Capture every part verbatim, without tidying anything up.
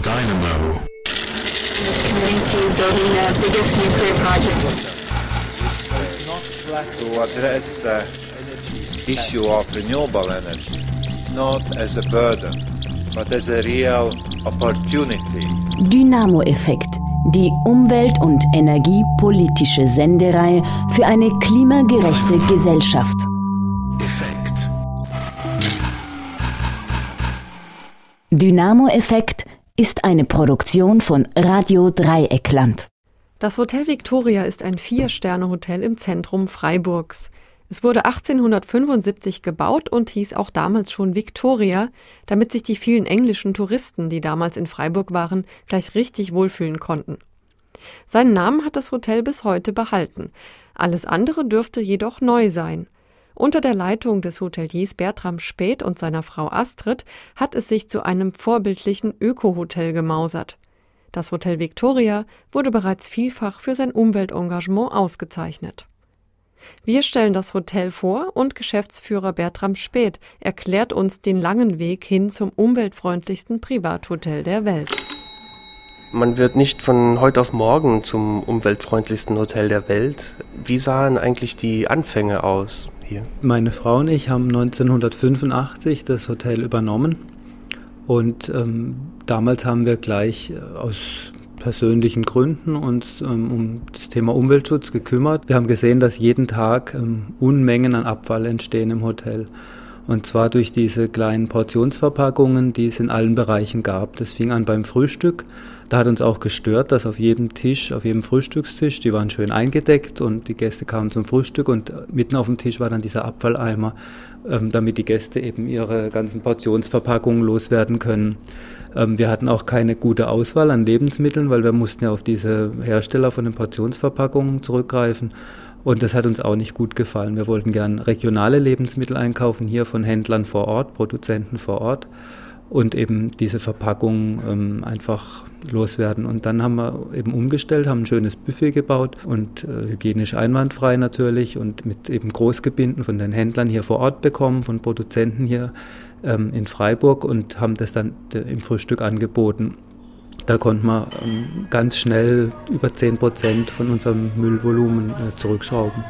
Dynamo. Is committing to building the biggest nuclear project. To address the issue of renewable energy, not as a burden, but as a real opportunity. Dynamo-Effekt, die umwelt- und energiepolitische Sendereihe für eine klimagerechte Gesellschaft. Effekt. Dynamo-Effekt ist eine Produktion von Radio Dreieckland. Das Hotel Victoria ist ein Vier-Sterne-Hotel im Zentrum Freiburgs. Es wurde achtzehnhundertfünfundsiebzig gebaut und hieß auch damals schon Victoria, damit sich die vielen englischen Touristen, die damals in Freiburg waren, gleich richtig wohlfühlen konnten. Seinen Namen hat das Hotel bis heute behalten. Alles andere dürfte jedoch neu sein. Unter der Leitung des Hoteliers Bertram Späth und seiner Frau Astrid hat es sich zu einem vorbildlichen Öko-Hotel gemausert. Das Hotel Victoria wurde bereits vielfach für sein Umweltengagement ausgezeichnet. Wir stellen das Hotel vor und Geschäftsführer Bertram Späth erklärt uns den langen Weg hin zum umweltfreundlichsten Privathotel der Welt. Man wird nicht von heute auf morgen zum umweltfreundlichsten Hotel der Welt. Wie sahen eigentlich die Anfänge aus hier? Meine Frau und ich haben neunzehnhundertfünfundachtzig das Hotel übernommen und ähm, damals haben wir gleich äh, aus persönlichen Gründen uns ähm, um das Thema Umweltschutz gekümmert. Wir haben gesehen, dass jeden Tag ähm, Unmengen an Abfall entstehen im Hotel. Und zwar durch diese kleinen Portionsverpackungen, die es in allen Bereichen gab. Das fing an beim Frühstück. Da hat uns auch gestört, dass auf jedem Tisch, auf jedem Frühstückstisch, die waren schön eingedeckt und die Gäste kamen zum Frühstück und mitten auf dem Tisch war dann dieser Abfalleimer, ähm, damit die Gäste eben ihre ganzen Portionsverpackungen loswerden können. Ähm, wir hatten auch keine gute Auswahl an Lebensmitteln, weil wir mussten ja auf diese Hersteller von den Portionsverpackungen zurückgreifen. Und das hat uns auch nicht gut gefallen. Wir wollten gern regionale Lebensmittel einkaufen, hier von Händlern vor Ort, Produzenten vor Ort und eben diese Verpackungen ähm, einfach loswerden. Und dann haben wir eben umgestellt, haben ein schönes Buffet gebaut und äh, hygienisch einwandfrei natürlich und mit eben Großgebinden von den Händlern hier vor Ort bekommen, von Produzenten hier ähm, in Freiburg und haben das dann äh, im Frühstück angeboten. Da konnten wir ähm, ganz schnell über zehn Prozent von unserem Müllvolumen äh, zurückschrauben.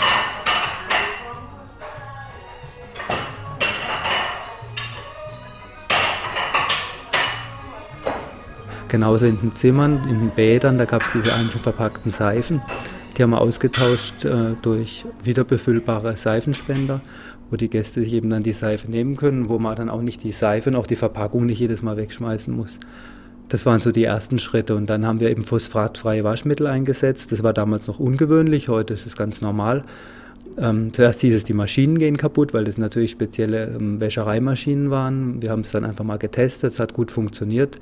Genauso in den Zimmern, in den Bädern, da gab es diese einzeln verpackten Seifen. Die haben wir ausgetauscht äh, durch wiederbefüllbare Seifenspender, wo die Gäste sich eben dann die Seife nehmen können, wo man dann auch nicht die Seife und auch die Verpackung nicht jedes Mal wegschmeißen muss. Das waren so die ersten Schritte und dann haben wir eben phosphatfreie Waschmittel eingesetzt. Das war damals noch ungewöhnlich, heute ist es ganz normal. Ähm, zuerst hieß es, die Maschinen gehen kaputt, weil das natürlich spezielle ähm, Wäschereimaschinen waren. Wir haben es dann einfach mal getestet, es hat gut funktioniert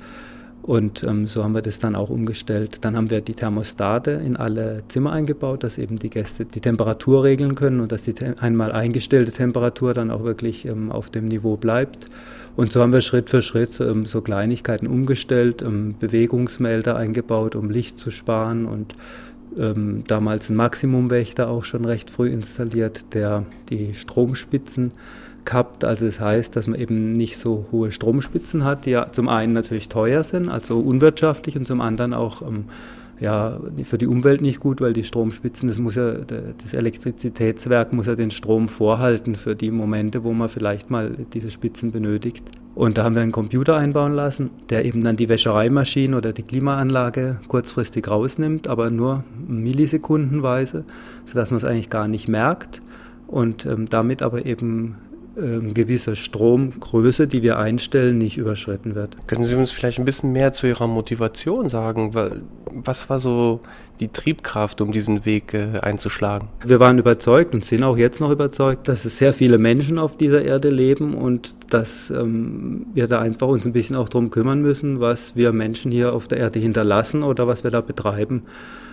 und ähm, so haben wir das dann auch umgestellt. Dann haben wir die Thermostate in alle Zimmer eingebaut, dass eben die Gäste die Temperatur regeln können und dass die te- einmal eingestellte Temperatur dann auch wirklich ähm, auf dem Niveau bleibt. Und so haben wir Schritt für Schritt ähm, so Kleinigkeiten umgestellt, ähm, Bewegungsmelder eingebaut, um Licht zu sparen und ähm, damals einen Maximumwächter auch schon recht früh installiert, der die Stromspitzen kappt. Also das heißt, dass man eben nicht so hohe Stromspitzen hat, die ja zum einen natürlich teuer sind, also unwirtschaftlich und zum anderen auch ähm, ja, für die Umwelt nicht gut, weil die Stromspitzen, das muss ja, das Elektrizitätswerk muss ja den Strom vorhalten für die Momente, wo man vielleicht mal diese Spitzen benötigt. Und da haben wir einen Computer einbauen lassen, der eben dann die Wäschereimaschine oder die Klimaanlage kurzfristig rausnimmt, aber nur millisekundenweise, sodass man es eigentlich gar nicht merkt und ähm, damit aber eben ähm, gewisse Stromgröße, die wir einstellen, nicht überschritten wird. Können Sie uns vielleicht ein bisschen mehr zu Ihrer Motivation sagen? Was war so die Triebkraft, um diesen Weg äh, einzuschlagen? Wir waren überzeugt und sind auch jetzt noch überzeugt, dass es sehr viele Menschen auf dieser Erde leben und dass ähm, wir da einfach uns ein bisschen auch drum kümmern müssen, was wir Menschen hier auf der Erde hinterlassen oder was wir da betreiben.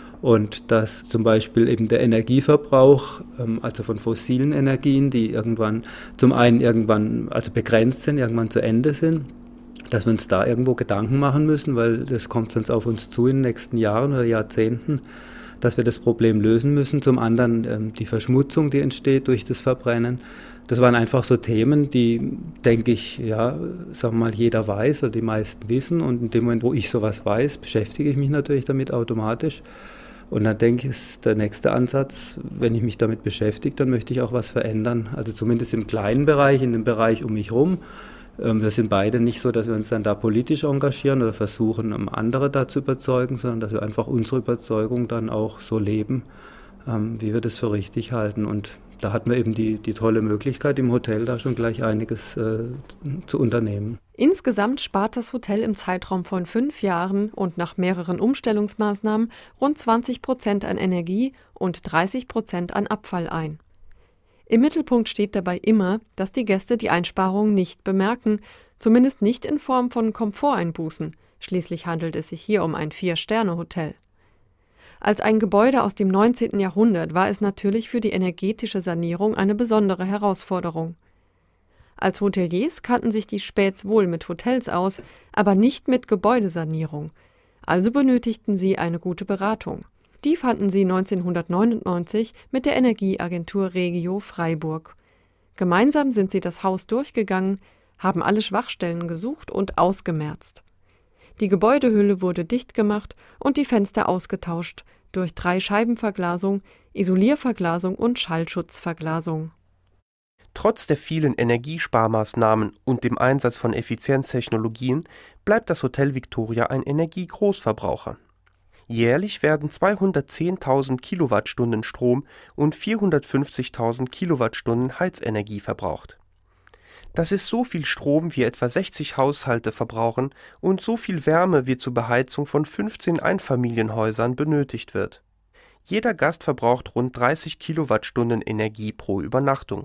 Und dass zum Beispiel eben der Energieverbrauch, ähm, also von fossilen Energien, die irgendwann zum einen irgendwann also begrenzt sind, irgendwann zu Ende sind, dass wir uns da irgendwo Gedanken machen müssen, weil das kommt sonst auf uns zu in den nächsten Jahren oder Jahrzehnten, dass wir das Problem lösen müssen. Zum anderen ähm, die Verschmutzung, die entsteht durch das Verbrennen. Das waren einfach so Themen, die, denke ich, ja, sagen wir mal, jeder weiß oder die meisten wissen. Und in dem Moment, wo ich sowas weiß, beschäftige ich mich natürlich damit automatisch. Und dann denke ich, ist der nächste Ansatz, wenn ich mich damit beschäftige, dann möchte ich auch was verändern. Also zumindest im kleinen Bereich, in dem Bereich um mich herum. Wir sind beide nicht so, dass wir uns dann da politisch engagieren oder versuchen, andere da zu überzeugen, sondern dass wir einfach unsere Überzeugung dann auch so leben, wie wir das für richtig halten. Und da hatten wir eben die, die tolle Möglichkeit, im Hotel da schon gleich einiges äh, zu unternehmen. Insgesamt spart das Hotel im Zeitraum von fünf Jahren und nach mehreren Umstellungsmaßnahmen rund zwanzig Prozent an Energie und dreißig Prozent an Abfall ein. Im Mittelpunkt steht dabei immer, dass die Gäste die Einsparungen nicht bemerken, zumindest nicht in Form von Komforteinbußen. Schließlich handelt es sich hier um ein Vier-Sterne-Hotel. Als ein Gebäude aus dem neunzehnten Jahrhundert war es natürlich für die energetische Sanierung eine besondere Herausforderung. Als Hoteliers kannten sich die Späths wohl mit Hotels aus, aber nicht mit Gebäudesanierung. Also benötigten sie eine gute Beratung. Die fanden sie neunzehnhundertneunundneunzig mit der Energieagentur Regio Freiburg. Gemeinsam sind sie das Haus durchgegangen, haben alle Schwachstellen gesucht und ausgemerzt. Die Gebäudehülle wurde dicht gemacht und die Fenster ausgetauscht durch Drei-Scheiben-Verglasung, Isolierverglasung und Schallschutzverglasung. Trotz der vielen Energiesparmaßnahmen und dem Einsatz von Effizienztechnologien bleibt das Hotel Victoria ein Energiegroßverbraucher. Jährlich werden zweihundertzehntausend Kilowattstunden Strom und vierhundertfünfzigtausend Kilowattstunden Heizenergie verbraucht. Das ist so viel Strom, wie etwa sechzig Haushalte verbrauchen und so viel Wärme, wie zur Beheizung von fünfzehn Einfamilienhäusern benötigt wird. Jeder Gast verbraucht rund dreißig Kilowattstunden Energie pro Übernachtung.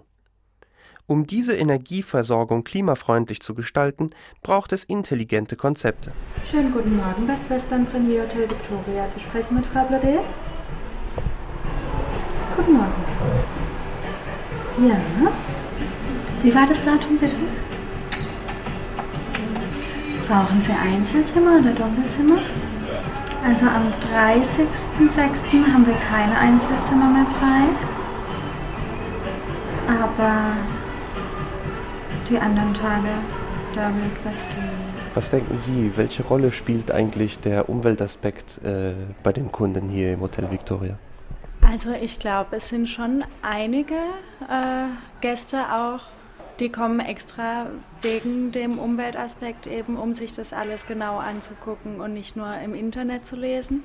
Um diese Energieversorgung klimafreundlich zu gestalten, braucht es intelligente Konzepte. Schönen guten Morgen, Best Western Premier Hotel Victoria. Sie sprechen mit Frau Blodé? Guten Morgen. Ja. Wie war das Datum bitte? Brauchen Sie Einzelzimmer oder Doppelzimmer? Also am dreißigsten sechsten haben wir keine Einzelzimmer mehr frei. Aber die anderen Tage, da wird was gehen. Was denken Sie, welche Rolle spielt eigentlich der Umweltaspekt äh, bei den Kunden hier im Hotel Victoria? Also ich glaube, es sind schon einige äh, Gäste auch, die kommen extra wegen dem Umweltaspekt eben, um sich das alles genau anzugucken und nicht nur im Internet zu lesen.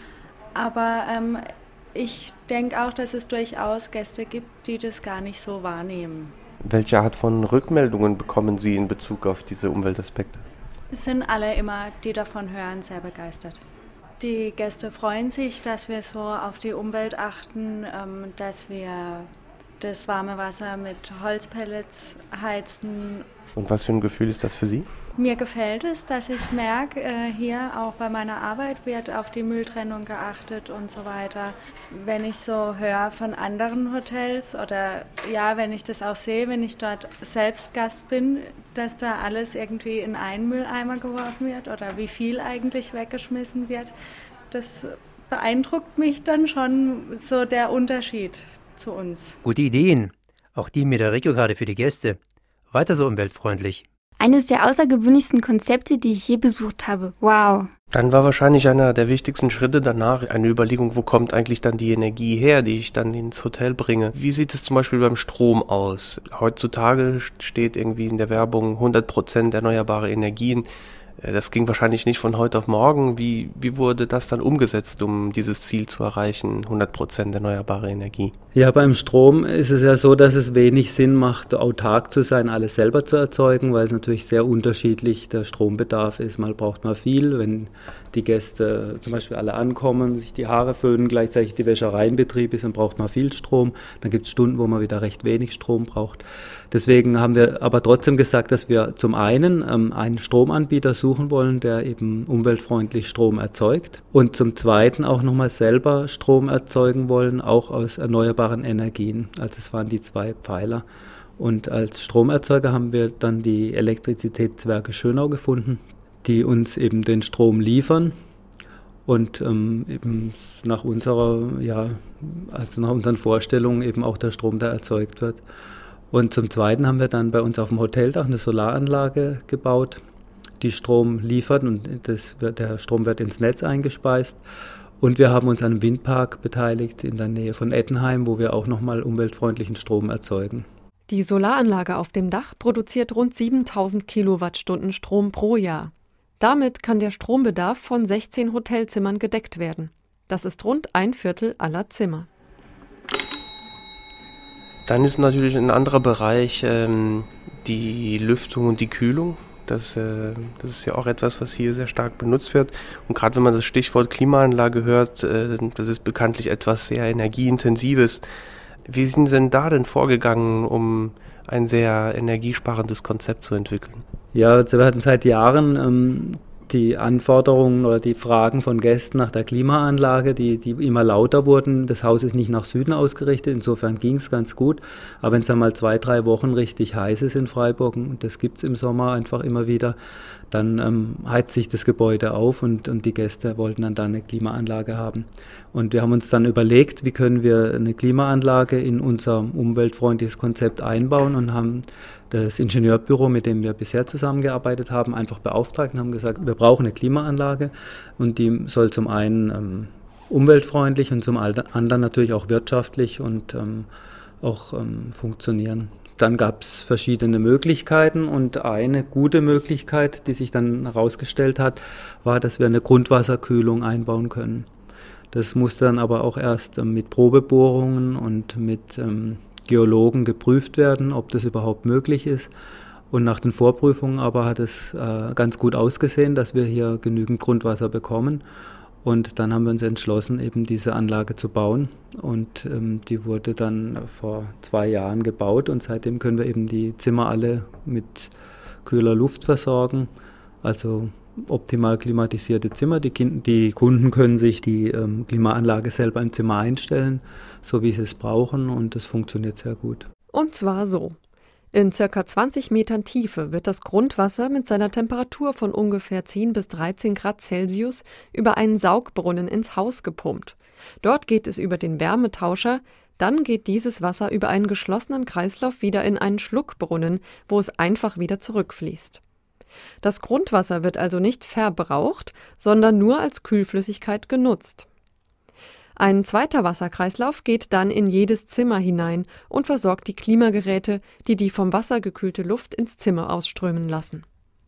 Aber ähm, ich denke auch, dass es durchaus Gäste gibt, die das gar nicht so wahrnehmen. Welche Art von Rückmeldungen bekommen Sie in Bezug auf diese Umweltaspekte? Es sind alle immer, die davon hören, sehr begeistert. Die Gäste freuen sich, dass wir so auf die Umwelt achten, ähm, dass wir das warme Wasser mit Holzpellets heizen. Und was für ein Gefühl ist das für Sie? Mir gefällt es, dass ich merke, hier auch bei meiner Arbeit wird auf die Mülltrennung geachtet und so weiter. Wenn ich so höre von anderen Hotels oder ja, wenn ich das auch sehe, wenn ich dort selbst Gast bin, dass da alles irgendwie in einen Mülleimer geworfen wird oder wie viel eigentlich weggeschmissen wird, das beeindruckt mich dann schon, so der Unterschied zu uns. Gute Ideen, auch die mit der Regiokarte für die Gäste. Weiter so umweltfreundlich. Eines der außergewöhnlichsten Konzepte, die ich je besucht habe. Wow. Dann war wahrscheinlich einer der wichtigsten Schritte danach eine Überlegung, wo kommt eigentlich dann die Energie her, die ich dann ins Hotel bringe. Wie sieht es zum Beispiel beim Strom aus? Heutzutage steht irgendwie in der Werbung hundert Prozent erneuerbare Energien. Das ging wahrscheinlich nicht von heute auf morgen. Wie, wie wurde das dann umgesetzt, um dieses Ziel zu erreichen, hundert Prozent erneuerbare Energie? Ja, beim Strom ist es ja so, dass es wenig Sinn macht, autark zu sein, alles selber zu erzeugen, weil es natürlich sehr unterschiedlich der Strombedarf ist. Mal braucht man viel, wenn die Gäste zum Beispiel alle ankommen, sich die Haare föhnen, gleichzeitig die Wäscherei in Betrieb ist, dann braucht man viel Strom. Dann gibt es Stunden, wo man wieder recht wenig Strom braucht. Deswegen haben wir aber trotzdem gesagt, dass wir zum einen ähm, einen Stromanbieter suchen wollen, der eben umweltfreundlich Strom erzeugt und zum zweiten auch nochmal selber Strom erzeugen wollen, auch aus erneuerbaren Energien. Also es waren die zwei Pfeiler. Und als Stromerzeuger haben wir dann die Elektrizitätswerke Schönau gefunden, die uns eben den Strom liefern und ähm, eben nach unserer, ja, also nach unseren Vorstellungen eben auch der Strom, der erzeugt wird. Und zum Zweiten haben wir dann bei uns auf dem Hoteldach eine Solaranlage gebaut, die Strom liefert und das wird, der Strom wird ins Netz eingespeist. Und wir haben uns an einem Windpark beteiligt in der Nähe von Ettenheim, wo wir auch nochmal umweltfreundlichen Strom erzeugen. Die Solaranlage auf dem Dach produziert rund siebentausend Kilowattstunden Strom pro Jahr. Damit kann der Strombedarf von sechzehn Hotelzimmern gedeckt werden. Das ist rund ein Viertel aller Zimmer. Dann ist natürlich ein anderer Bereich ähm, die Lüftung und die Kühlung. Das, äh, das ist ja auch etwas, was hier sehr stark benutzt wird. Und gerade wenn man das Stichwort Klimaanlage hört, äh, das ist bekanntlich etwas sehr Energieintensives. Wie sind Sie denn da denn vorgegangen, um ein sehr energiesparendes Konzept zu entwickeln? Ja, also wir hatten seit Jahren ähm, die Anforderungen oder die Fragen von Gästen nach der Klimaanlage, die, die immer lauter wurden. Das Haus ist nicht nach Süden ausgerichtet, insofern ging es ganz gut. Aber wenn es dann mal zwei, drei Wochen richtig heiß ist in Freiburg, und das gibt es im Sommer einfach immer wieder, dann ähm, heizt sich das Gebäude auf und, und die Gäste wollten dann da eine Klimaanlage haben. Und wir haben uns dann überlegt, wie können wir eine Klimaanlage in unser umweltfreundliches Konzept einbauen und haben das Ingenieurbüro, mit dem wir bisher zusammengearbeitet haben, einfach beauftragt und haben gesagt, wir brauchen eine Klimaanlage und die soll zum einen ähm, umweltfreundlich und zum anderen natürlich auch wirtschaftlich und ähm, auch ähm, funktionieren. Dann gab es verschiedene Möglichkeiten und eine gute Möglichkeit, die sich dann herausgestellt hat, war, dass wir eine Grundwasserkühlung einbauen können. Das musste dann aber auch erst ähm, mit Probebohrungen und mit ähm, Geologen geprüft werden, ob das überhaupt möglich ist. Und nach den Vorprüfungen aber hat es äh, ganz gut ausgesehen, dass wir hier genügend Grundwasser bekommen. Und dann haben wir uns entschlossen, eben diese Anlage zu bauen. Und ähm, die wurde dann vor zwei Jahren gebaut und seitdem können wir eben die Zimmer alle mit kühler Luft versorgen. Also optimal klimatisierte Zimmer. Die, kind, die Kunden können sich die ähm, Klimaanlage selber im Zimmer einstellen, so wie sie es brauchen, und es funktioniert sehr gut. Und zwar so. In circa zwanzig Metern Tiefe wird das Grundwasser mit seiner Temperatur von ungefähr zehn bis dreizehn Grad Celsius über einen Saugbrunnen ins Haus gepumpt. Dort geht es über den Wärmetauscher, dann geht dieses Wasser über einen geschlossenen Kreislauf wieder in einen Schluckbrunnen, wo es einfach wieder zurückfließt. Das Grundwasser wird also nicht verbraucht, sondern nur als Kühlflüssigkeit genutzt. Ein zweiter Wasserkreislauf geht dann in jedes Zimmer hinein und versorgt die Klimageräte, die die vom Wasser gekühlte Luft ins Zimmer ausströmen lassen.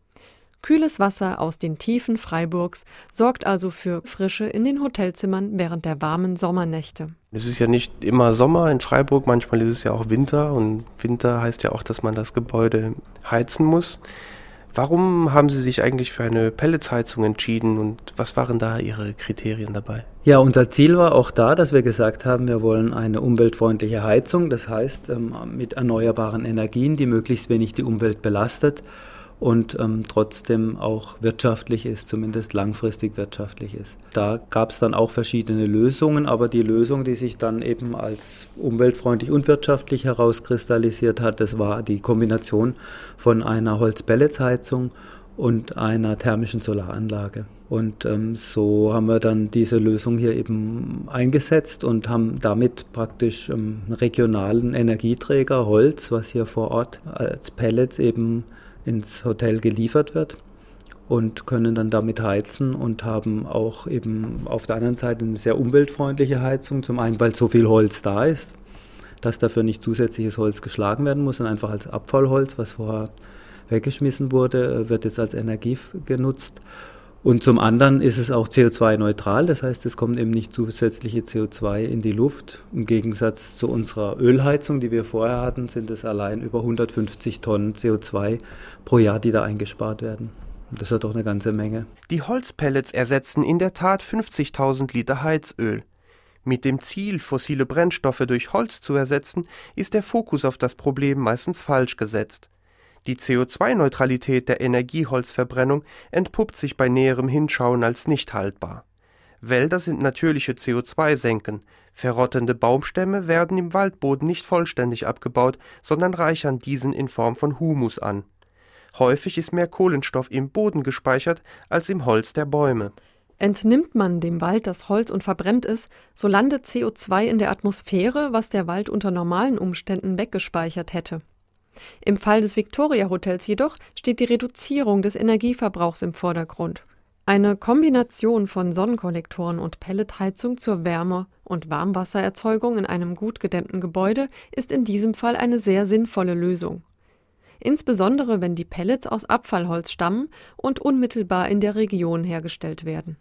Kühles Wasser aus den Tiefen Freiburgs sorgt also für Frische in den Hotelzimmern während der warmen Sommernächte. Es ist ja nicht immer Sommer in Freiburg, manchmal ist es ja auch Winter und Winter heißt ja auch, dass man das Gebäude heizen muss. Warum haben Sie sich eigentlich für eine Pelletsheizung entschieden und was waren da Ihre Kriterien dabei? Ja, unser Ziel war auch da, dass wir gesagt haben, wir wollen eine umweltfreundliche Heizung, das heißt ähm, mit erneuerbaren Energien, die möglichst wenig die Umwelt belastet und ähm, trotzdem auch wirtschaftlich ist, zumindest langfristig wirtschaftlich ist. Da gab es dann auch verschiedene Lösungen, aber die Lösung, die sich dann eben als umweltfreundlich und wirtschaftlich herauskristallisiert hat, das war die Kombination von einer Holzpelletsheizung und einer thermischen Solaranlage. Und ähm, so haben wir dann diese Lösung hier eben eingesetzt und haben damit praktisch ähm, einen regionalen Energieträger, Holz, was hier vor Ort als Pellets eben ins Hotel geliefert wird und können dann damit heizen und haben auch eben auf der anderen Seite eine sehr umweltfreundliche Heizung. Zum einen, weil so viel Holz da ist, dass dafür nicht zusätzliches Holz geschlagen werden muss, sondern einfach als Abfallholz, was vorher weggeschmissen wurde, wird jetzt als Energie genutzt. Und zum anderen ist es auch C O zwei neutral, das heißt, es kommt eben nicht zusätzliche C O zwei in die Luft. Im Gegensatz zu unserer Ölheizung, die wir vorher hatten, sind es allein über hundertfünfzig Tonnen C O zwei pro Jahr, die da eingespart werden. Und das ist doch eine ganze Menge. Die Holzpellets ersetzen in der Tat fünfzigtausend Liter Heizöl. Mit dem Ziel, fossile Brennstoffe durch Holz zu ersetzen, ist der Fokus auf das Problem meistens falsch gesetzt. Die C O zwei Neutralität der Energieholzverbrennung entpuppt sich bei näherem Hinschauen als nicht haltbar. Wälder sind natürliche C O zwei Senken. Verrottende Baumstämme werden im Waldboden nicht vollständig abgebaut, sondern reichern diesen in Form von Humus an. Häufig ist mehr Kohlenstoff im Boden gespeichert als im Holz der Bäume. Entnimmt man dem Wald das Holz und verbrennt es, so landet C O zwei in der Atmosphäre, was der Wald unter normalen Umständen weggespeichert hätte. Im Fall des Victoria Hotels jedoch steht die Reduzierung des Energieverbrauchs im Vordergrund. Eine Kombination von Sonnenkollektoren und Pelletheizung zur Wärme- und Warmwassererzeugung in einem gut gedämmten Gebäude ist in diesem Fall eine sehr sinnvolle Lösung. Insbesondere wenn die Pellets aus Abfallholz stammen und unmittelbar in der Region hergestellt werden.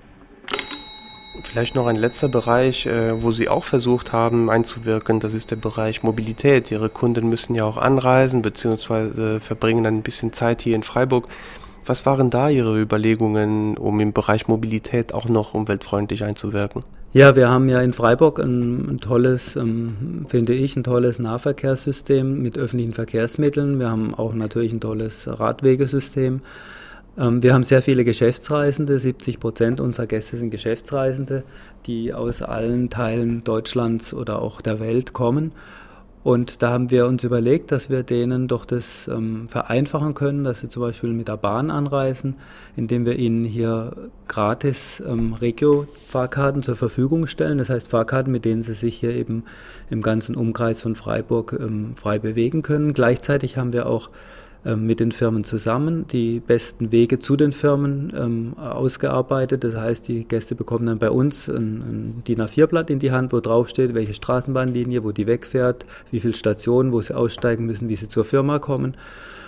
Vielleicht noch ein letzter Bereich, äh, wo Sie auch versucht haben einzuwirken, das ist der Bereich Mobilität. Ihre Kunden müssen ja auch anreisen bzw. verbringen dann ein bisschen Zeit hier in Freiburg. Was waren da Ihre Überlegungen, um im Bereich Mobilität auch noch umweltfreundlich einzuwirken? Ja, wir haben ja in Freiburg ein, ein tolles, ähm, finde ich, ein tolles Nahverkehrssystem mit öffentlichen Verkehrsmitteln. Wir haben auch natürlich ein tolles Radwegesystem. Ähm, wir haben sehr viele Geschäftsreisende. siebzig Prozent unserer Gäste sind Geschäftsreisende, die aus allen Teilen Deutschlands oder auch der Welt kommen. Und da haben wir uns überlegt, dass wir denen doch das ähm, vereinfachen können, dass sie zum Beispiel mit der Bahn anreisen, indem wir ihnen hier gratis ähm, Regio-Fahrkarten zur Verfügung stellen. Das heißt Fahrkarten, mit denen sie sich hier eben im ganzen Umkreis von Freiburg ähm, frei bewegen können. Gleichzeitig haben wir auch ähm, mit den Firmen zusammen die besten Wege zu den Firmen ähm, ausgearbeitet. Das heißt, die Gäste bekommen dann bei uns ein, ein D I N A vier Blatt in die Hand, wo drauf steht, welche Straßenbahnlinie, wo die wegfährt, wie viele Stationen, wo sie aussteigen müssen, wie sie zur Firma kommen.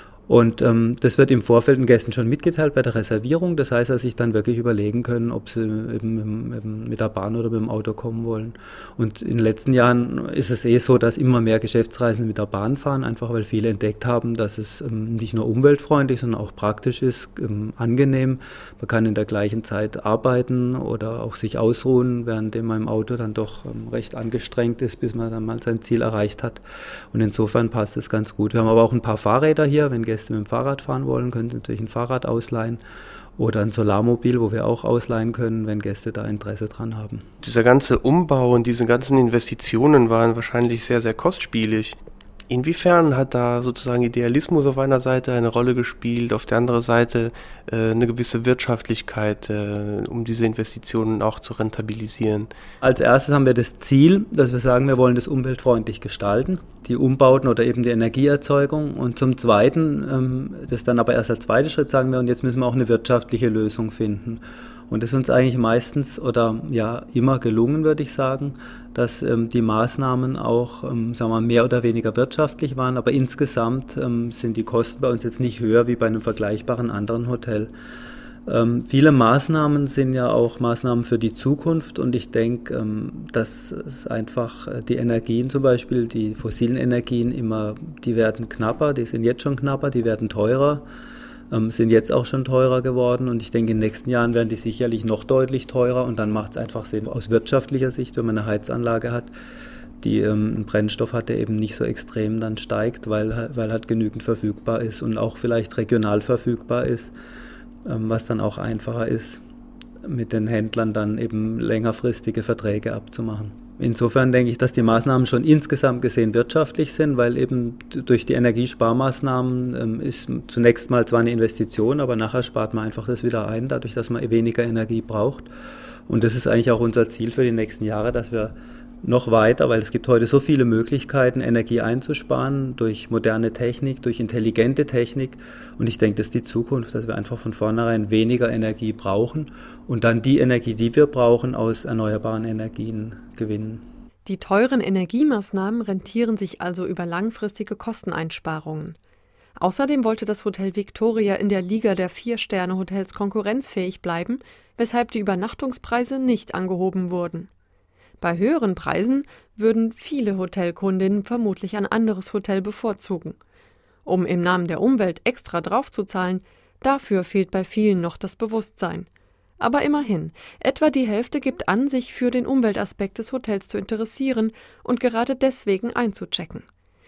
Und ähm, das wird im Vorfeld den Gästen schon mitgeteilt bei der Reservierung. Das heißt, dass sie sich dann wirklich überlegen können, ob sie eben, eben mit der Bahn oder mit dem Auto kommen wollen. Und in den letzten Jahren ist es eh so, dass immer mehr Geschäftsreisende mit der Bahn fahren, einfach weil viele entdeckt haben, dass es ähm, nicht nur umweltfreundlich, sondern auch praktisch ist, ähm, angenehm. Man kann in der gleichen Zeit arbeiten oder auch sich ausruhen, während man im Auto dann doch ähm, recht angestrengt ist, bis man dann mal sein Ziel erreicht hat. Und insofern passt es ganz gut. Wir haben aber auch ein paar Fahrräder hier, wenn Gäste mit dem Fahrrad fahren wollen, können sie natürlich ein Fahrrad ausleihen oder ein Solarmobil, wo wir auch ausleihen können, wenn Gäste da Interesse dran haben. Dieser ganze Umbau und diese ganzen Investitionen waren wahrscheinlich sehr, sehr kostspielig. Inwiefern hat da sozusagen Idealismus auf einer Seite eine Rolle gespielt, auf der anderen Seite äh, eine gewisse Wirtschaftlichkeit, äh, um diese Investitionen auch zu rentabilisieren? Als erstes haben wir das Ziel, dass wir sagen, wir wollen das umweltfreundlich gestalten, die Umbauten oder eben die Energieerzeugung. Und zum Zweiten, ähm, das dann aber erst als zweiter Schritt, sagen wir, und jetzt müssen wir auch eine wirtschaftliche Lösung finden. Und es ist uns eigentlich meistens oder ja immer gelungen, würde ich sagen, dass ähm, die Maßnahmen auch ähm, sagen wir, mehr oder weniger wirtschaftlich waren. Aber insgesamt ähm, sind die Kosten bei uns jetzt nicht höher wie bei einem vergleichbaren anderen Hotel. Ähm, viele Maßnahmen sind ja auch Maßnahmen für die Zukunft. Und ich denke, ähm, dass es einfach äh, die Energien zum Beispiel, die fossilen Energien immer, die werden knapper, die sind jetzt schon knapper, die werden teurer. Ähm, sind jetzt auch schon teurer geworden und ich denke, in den nächsten Jahren werden die sicherlich noch deutlich teurer und dann macht es einfach Sinn aus wirtschaftlicher Sicht, wenn man eine Heizanlage hat, die ähm, einen Brennstoff hat, der eben nicht so extrem dann steigt, weil, weil halt genügend verfügbar ist und auch vielleicht regional verfügbar ist, ähm, was dann auch einfacher ist, mit den Händlern dann eben längerfristige Verträge abzumachen. Insofern denke ich, dass die Maßnahmen schon insgesamt gesehen wirtschaftlich sind, weil eben durch die Energiesparmaßnahmen ähm, ist zunächst mal zwar eine Investition, aber nachher spart man einfach das wieder ein, dadurch, dass man weniger Energie braucht. Und das ist eigentlich auch unser Ziel für die nächsten Jahre, dass wir noch weiter, weil es gibt heute so viele Möglichkeiten, Energie einzusparen durch moderne Technik, durch intelligente Technik. Und ich denke, das ist die Zukunft, dass wir einfach von vornherein weniger Energie brauchen und dann die Energie, die wir brauchen, aus erneuerbaren Energien gewinnen. Die teuren Energiemaßnahmen rentieren sich also über langfristige Kosteneinsparungen. Außerdem wollte das Hotel Victoria in der Liga der Vier-Sterne-Hotels konkurrenzfähig bleiben, weshalb die Übernachtungspreise nicht angehoben wurden. Bei höheren Preisen würden viele Hotelkundinnen vermutlich ein anderes Hotel bevorzugen. Um im Namen der Umwelt extra draufzuzahlen, dafür fehlt bei vielen noch das Bewusstsein. Aber immerhin, etwa die Hälfte gibt an, sich für den Umweltaspekt des Hotels zu interessieren und gerade deswegen einzuchecken.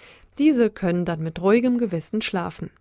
Diese können dann mit ruhigem Gewissen schlafen.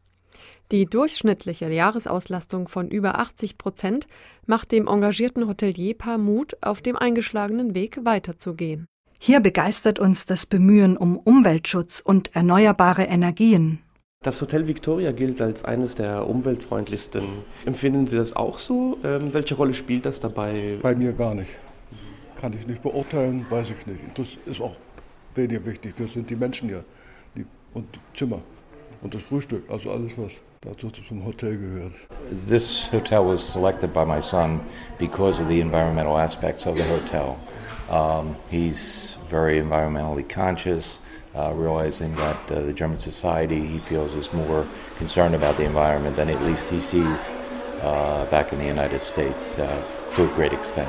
Die durchschnittliche Jahresauslastung von über achtzig Prozent macht dem engagierten Hotelierpaar Mut, auf dem eingeschlagenen Weg weiterzugehen. Hier begeistert uns das Bemühen um Umweltschutz und erneuerbare Energien. Das Hotel Victoria gilt als eines der umweltfreundlichsten. Empfinden Sie das auch so? Ähm, welche Rolle spielt das dabei? Bei mir gar nicht. Kann ich nicht beurteilen, weiß ich nicht. Das ist auch weniger wichtig. Das sind die Menschen hier die, und die Zimmer und das Frühstück, also alles, was dazu zum Hotel gehört. This hotel was selected by my son because of the environmental aspects of the hotel. Um, he's very environmentally conscious. Uh, realizing that uh, the German society, he feels, is more concerned about the environment than at least he sees uh, back in the United States uh, to a great extent.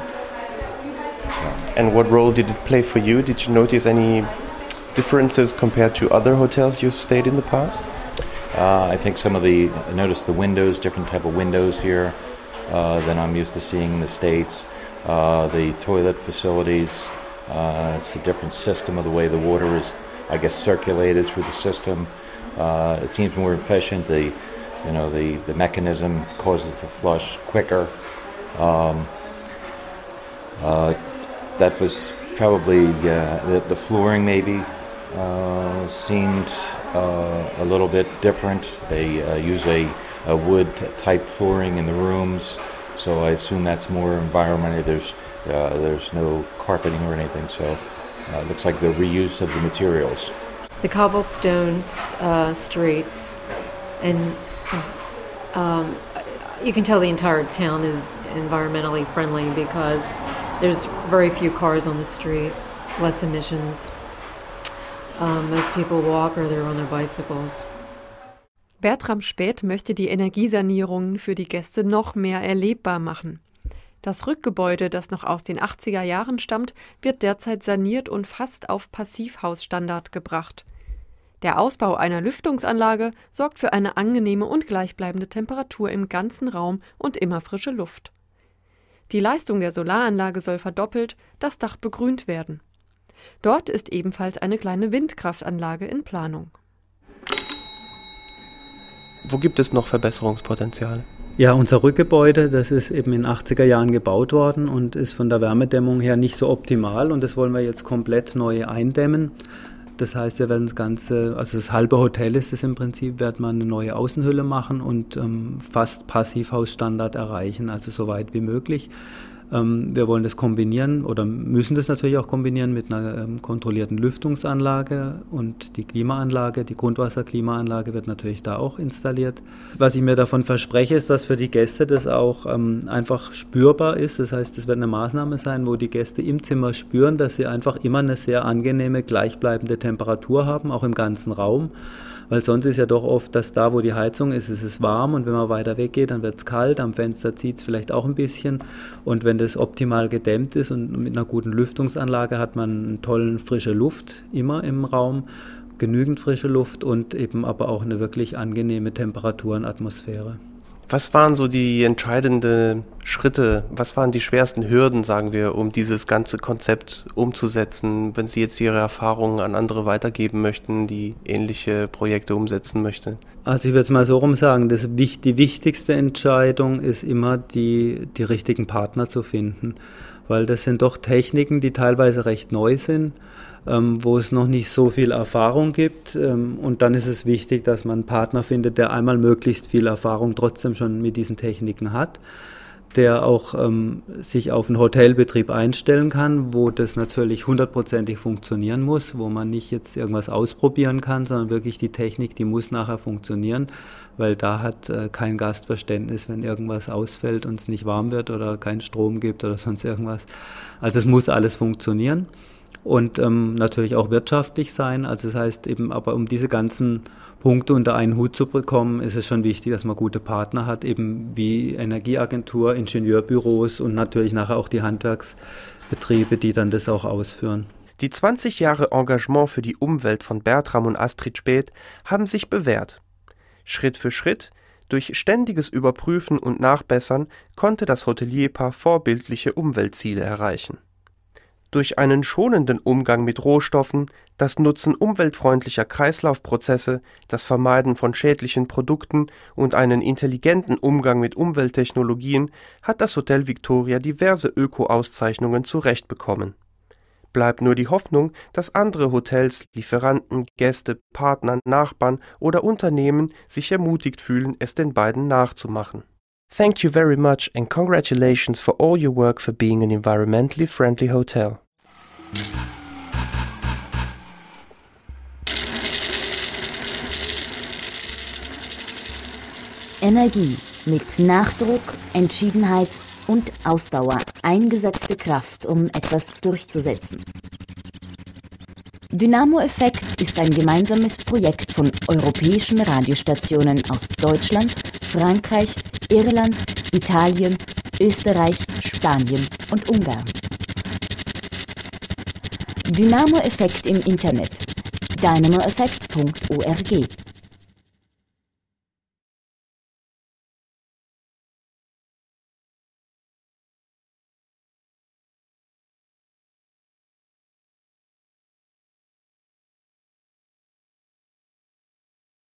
So. And what role did it play for you? Did you notice any differences compared to other hotels you've stayed in the past? Uh, I think some of the, I noticed the windows, different type of windows here uh, than I'm used to seeing in the States. Uh, the toilet facilities, uh, it's a different system of the way the water is, I guess, circulated through the system. Uh, it seems more efficient. The, you know, the, the mechanism causes the flush quicker. Um, uh, that was probably uh, the, the flooring maybe uh, seemed uh, a little bit different. They uh, use a, a wood type flooring in the rooms, so I assume that's more environmental. There's uh, there's no carpeting or anything, so. Uh, it looks like the reuse of the materials. The cobblestone uh, streets, and um, you can tell the entire town is environmentally friendly because there's very few cars on the street, less emissions. Um, most people walk or they're on their bicycles. Bertram Späth möchte die Energiesanierungen für die Gäste noch mehr erlebbar machen. Das Rückgebäude, das noch aus den achtziger Jahren stammt, wird derzeit saniert und fast auf Passivhausstandard gebracht. Der Ausbau einer Lüftungsanlage sorgt für eine angenehme und gleichbleibende Temperatur im ganzen Raum und immer frische Luft. Die Leistung der Solaranlage soll verdoppelt, das Dach begrünt werden. Dort ist ebenfalls eine kleine Windkraftanlage in Planung. Wo gibt es noch Verbesserungspotenzial? Ja, unser Rückgebäude, das ist eben in den achtziger Jahren gebaut worden und ist von der Wärmedämmung her nicht so optimal und das wollen wir jetzt komplett neu eindämmen. Das heißt, wir werden das Ganze, also das halbe Hotel ist es im Prinzip, wird man eine neue Außenhülle machen und ähm, fast Passivhausstandard erreichen, also so weit wie möglich. Ähm, wir wollen das kombinieren oder müssen das natürlich auch kombinieren mit einer ähm, kontrollierten Lüftungsanlage und die Klimaanlage, die Grundwasserklimaanlage wird natürlich da auch installiert. Was ich mir davon verspreche, ist, dass für die Gäste das auch ähm, einfach spürbar ist. Das heißt, es wird eine Maßnahme sein, wo die Gäste im Zimmer spüren, dass sie einfach immer eine sehr angenehme, gleichbleibende Temperatur haben, auch im ganzen Raum. Weil sonst ist ja doch oft, dass da, wo die Heizung ist, ist es warm und wenn man weiter weggeht, dann wird es kalt, am Fenster zieht es vielleicht auch ein bisschen und wenn das optimal gedämmt ist und mit einer guten Lüftungsanlage hat man einen tollen frische Luft immer im Raum, genügend frische Luft und eben aber auch eine wirklich angenehme Temperatur und Atmosphäre. Was waren so die entscheidenden Schritte, was waren die schwersten Hürden, sagen wir, um dieses ganze Konzept umzusetzen, wenn Sie jetzt Ihre Erfahrungen an andere weitergeben möchten, die ähnliche Projekte umsetzen möchten? Also ich würde es mal so rum sagen, das, die wichtigste Entscheidung ist immer, die, die richtigen Partner zu finden, weil das sind doch Techniken, die teilweise recht neu sind, Ähm, wo es noch nicht so viel Erfahrung gibt ähm, und dann ist es wichtig, dass man einen Partner findet, der einmal möglichst viel Erfahrung trotzdem schon mit diesen Techniken hat, der auch ähm, sich auf einen Hotelbetrieb einstellen kann, wo das natürlich hundertprozentig funktionieren muss, wo man nicht jetzt irgendwas ausprobieren kann, sondern wirklich die Technik, die muss nachher funktionieren, weil da hat äh, kein Gast Verständnis, wenn irgendwas ausfällt und es nicht warm wird oder keinen Strom gibt oder sonst irgendwas. Also es muss alles funktionieren. Und ähm, natürlich auch wirtschaftlich sein. Also das heißt eben, aber um diese ganzen Punkte unter einen Hut zu bekommen, ist es schon wichtig, dass man gute Partner hat, eben wie Energieagentur, Ingenieurbüros und natürlich nachher auch die Handwerksbetriebe, die dann das auch ausführen. Die zwanzig Jahre Engagement für die Umwelt von Bertram und Astrid Späth haben sich bewährt. Schritt für Schritt, durch ständiges Überprüfen und Nachbessern, konnte das Hotelierpaar vorbildliche Umweltziele erreichen. Durch einen schonenden Umgang mit Rohstoffen, das Nutzen umweltfreundlicher Kreislaufprozesse, das Vermeiden von schädlichen Produkten und einen intelligenten Umgang mit Umwelttechnologien hat das Hotel Victoria diverse Öko-Auszeichnungen zurechtbekommen. Bleibt nur die Hoffnung, dass andere Hotels, Lieferanten, Gäste, Partner, Nachbarn oder Unternehmen sich ermutigt fühlen, es den beiden nachzumachen. Thank you very much and congratulations for all your work for being an environmentally friendly hotel. Energie mit Nachdruck, Entschiedenheit und Ausdauer, eingesetzte Kraft, um etwas durchzusetzen. Dynamo-Effekt ist ein gemeinsames Projekt von europäischen Radiostationen aus Deutschland, Frankreich, Irland, Italien, Österreich, Spanien und Ungarn. Dynamo-Effekt im Internet: dynamoeffekt punkt org